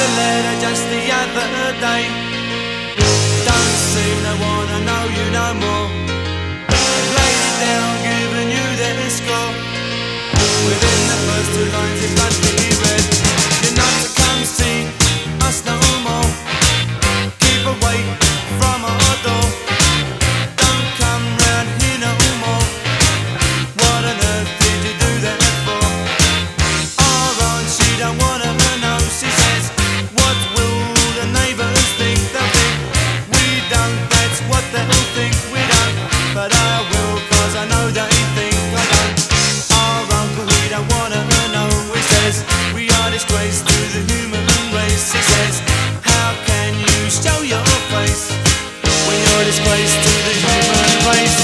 a letter just the other day. Don't seem to wanna know you no more. They've laid it down, giving you their score. Within the first two lines it bluntly read, you're not to come see us no more. Keep away from our door. Don't come round here no more. What on earth did you do that for? Our aunt, she don't wanna know. She says, what will the neighbours think? They'll think we don't, that's what they'll think. We don't, but I will, cause I know they think I don't. Our uncle, we don't wanna know. He says, we are disgrace to the human race. He says, how can you show your face when you're a disgrace to the human race?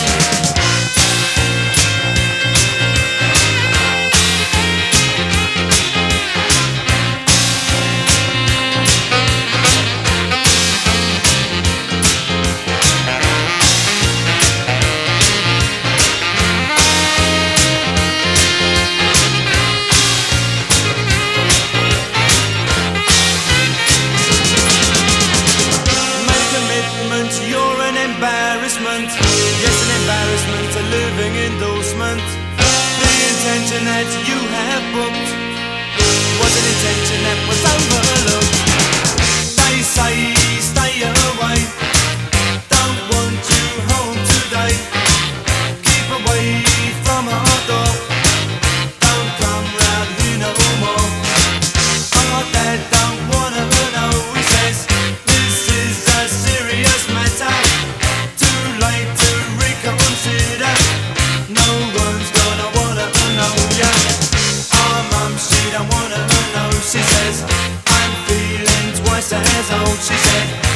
You're an embarrassment, yes, an embarrassment, a living endorsement. The intention that you have booked was an intention that was overlooked. They say stay away, don't want you home today. Keep away from our door, don't come round here no more. Our dad don't wanna know, he says, this is a serious matter. Too late to reconsider. No one's gonna wanna know ya. Our mum, she don't wanna know. She says, I'm feeling twice as old. She said,